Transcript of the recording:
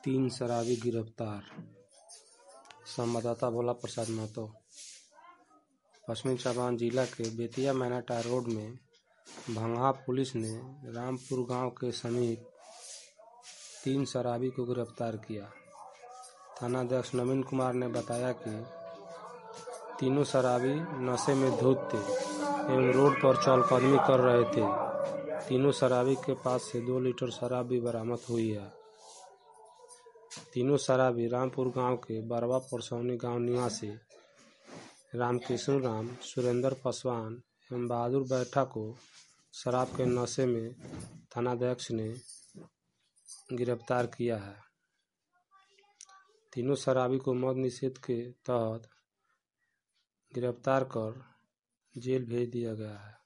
तीन शराबी गिरफ्तार। संवाददाता भोला प्रसाद महतो। पश्चिमी चंपारण जिला के बेतिया मैनाटा रोड में भंगहा पुलिस ने रामपुर गांव के समीप तीन शराबी को गिरफ्तार किया। थानाध्यक्ष नवीन कुमार ने बताया कि तीनों शराबी नशे में धुत थे एवं रोड पर चहलकदमी कर रहे थे। तीनों शराबी के पास से 2 लीटर शराब भी बरामद हुई है। तीनों शराबी रामपुर गांव के बरवा परसौनी गांव निवासी रामकृष्ण राम, सुरेंद्र पासवान एवं बहादुर बैठा को शराब के नशे में थानाध्यक्ष ने गिरफ्तार किया है। तीनों शराबी को मद निषेध के तहत गिरफ्तार कर जेल भेज दिया गया है।